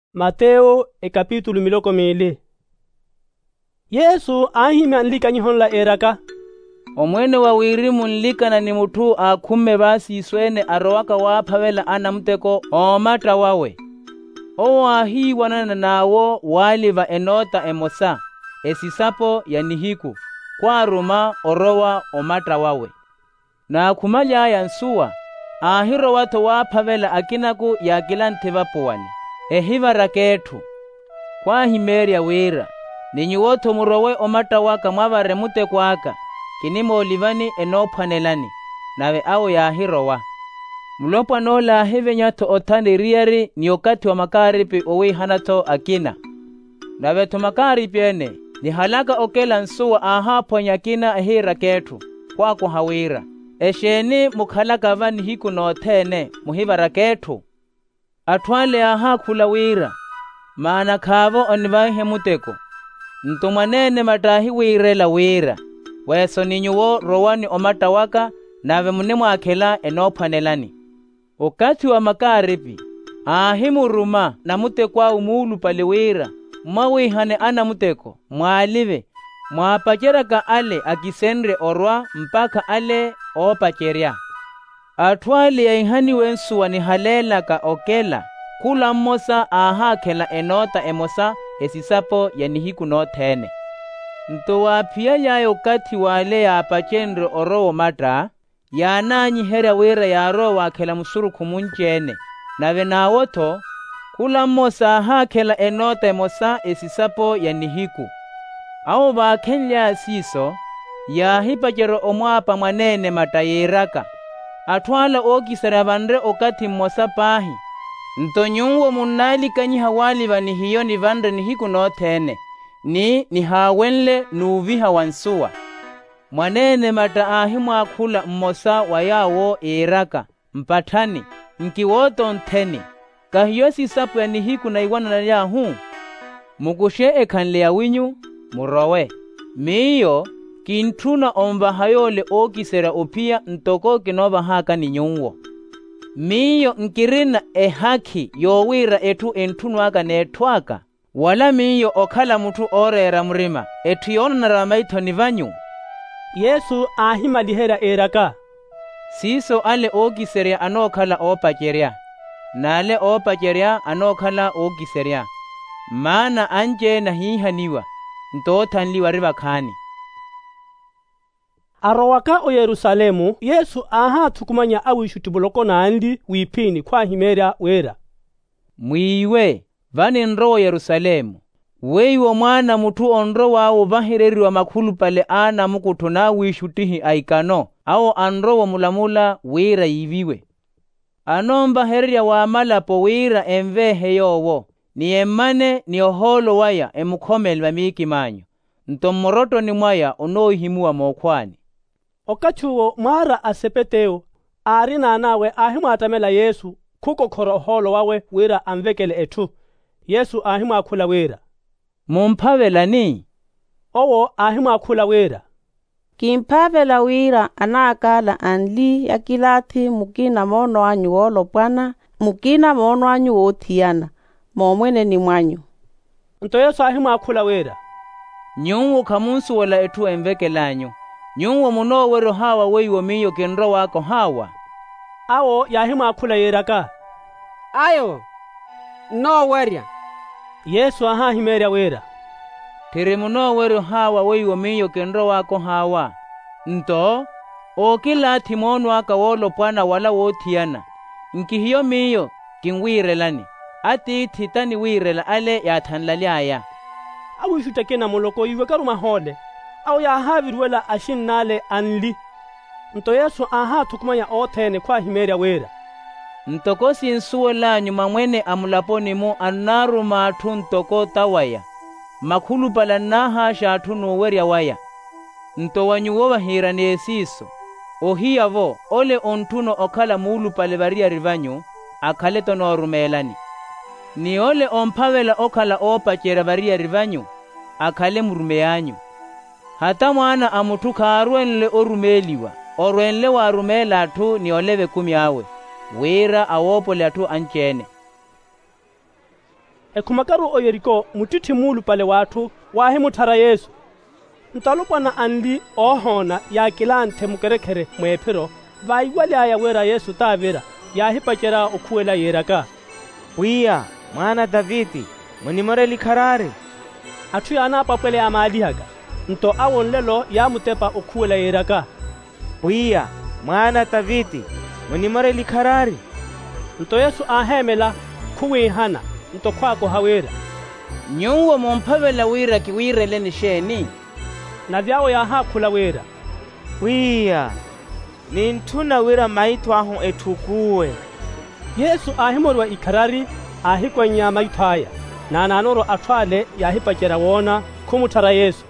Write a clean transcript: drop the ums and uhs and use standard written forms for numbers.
Mateo kapitulu 2. Yesu ahime anlika nyihonla eraka. Omwene wawiri munlikana ni mutu akhumme basiswene arowaka waaphavela anamuteko omata wawe. Owahiwanana nawo waliva enota emosa esisapo ya nihiku kwaruma orowa omata wawe. Na akhumalya nsuwa ahiro wato waaphavela akinaku yakilanthe vapuwani ehivara kethu kwahimerya wira ninyi wotho murowe omata waka mwavare muteko aka kinimoolivani enophwanelani nawe awo yahirowa mulopwa noola hivenyatho othane riyari ni okati wa makaripi owihanatho akina navetho makaripi ene ni halaka okela nsuwa ahaphonya kina ehira kethu kwako hawira esheni mukhalaka vani hiku noothene muhivara kethu athwale ahakhula wira maana khavo onivahe muteko ntumwanene matahi wirela wira weso ninyuwo rowani omata waka nave munemwakhela enophwanelani okati wa makaripi ahimuruma na mutekwa umuulupale wira mwawihane ana muteko mwalive mwapacheraka ale akisenre orwa mpaka ale opacherya athwali yaihaniwe nsuwa ni halelaka okela kula mmosa ahakhela enota emosa esisapo ya nihiku noothene ntowaaphiya yayo kati wale yaapachenre orowo mata yaananyiherya wira yaaro waakhela musurukhu munchene nave naawotho kula mmosa ahakhela enota emosa esisapo ya nihiku awo vaakhenlya siso yaahipacero omwaapa mwanene mata yeeraka athwala ookisera vanre okati mmosa paahi ntonyuwo munnalikanyiha waliva nihiyo ni vanre nihiku noothene ni haawenle nuuviha wansuwa mwanene mata ahimwaakhula mmosa wa yawo eeraka mpathani nkiwooto ntheni kahiyo sisapo ya nihiku na iwanana yahu mukushe ekhanle ya winyu murowe miyo kinthuna omvahayole ookisera ophiya ntoko kinovahaka ninyuwo miyo nkirina ehakhi yowira ethu enthunwaka neethwaka wala miyo okhala muthu oreera murima ethu yoonanara maitho ni vanyu. Yesu ahimaliherya eraka siso ale ookiserya anookhala oopacherya naale oopacherya anookhala ookiserya maana anje nahihaniwa ntoothanliwa rivakhani. Arowaka o Yerusalemu Yesu ahathukumanya awishutibuloko naandi wiiphini khwahimerya wera mwiiwe vani nrowo Yerusalemu weiwo mwana muthu onrowawo vahireriwa makhulupale aanamukuthu na wishutihi aikano awo anrowo mulamula wira yiviwe anomvahererya waamalapo wira emvehe yowo ni emmane ni oholo waya emukhomele vamiiki manyu ntommorotoni mwaya onoohimuwa mookhwani. Okathuwo mwaara asepeteo aari naanawe ahimwaatamela Yesu khukokhora oholo wawe wira amvekele ethu Yesu ahimwaakhula wira mumphavelani owo ahimwaakhula wira kimphavela wira anaakala anli yakilathi mukina moono anyu woolopwana mukina moono anyu woothiyana moomwene ni mwanyu nto Yesu ahimwaakhula wira nyuwo khamunsuwela ethu emvekelanyu nyuwo munoowero hawa weiwo miyo kinro wako hawa awo yahimwaakhula yeraka ayo noowerya Yesu ahahimerya wira thiri munoowero hawa weiwo miyo kinro wako hawa nto ookilathi moono aka woolopwana wala woothiyana nkihiyo miyo kinwirelani atiithi tani wirela ale yaathanlalyaya awishutekena muloko iwe karuma hole awo yaahavirwela ashinnaale anli nto Yesu ahathukumanya oothene khwahimerya wira ntoko sinsuwelanyu mamwene amulaponimu annaaruma atthu ntoko tawaya makhulupala nnaahasha atthu nuuwerya waya nto wanyuwo vahirani esiso ohiyavo ole onthuno okhala muulupale variyari vanyu akhale tonoorumelani ni ole omphavela okhala oopacherya variyari vanyu akhale murume yanyu hata mwana amuthu khaarwenle orumeliwa orwenle waarumela atthu ni oleve kumi awe wira awoopole atthu anchene ekhumakaru o Yeriko mutitimulu pale watu wahi muthara Yesu. Ntalupwana anli ohona ya kilanthe mukerekhere mwephiro vaiwali aya wera Yesu tavira yahi pachera okhuwela yeraka. Wiya mwana Davidi munimore likharari. Athu yana papwele amalihaga nto awonlelo ya mutepa okhuwela yeraka. Wiya mwana Davidi munimore likharari. Nto Yesu ahemela khuwihana nto khwako hawera. Nyuwo momphavela wira kiwireleni sheni. Na vyawo yahakhula wera. Wiya ninthuna wira maithu ahu ethukuwe. Yesu ahimorwa ikharari ahikwenya maithaya na nanoro athwale yahipachera wona khumuthara Yesu.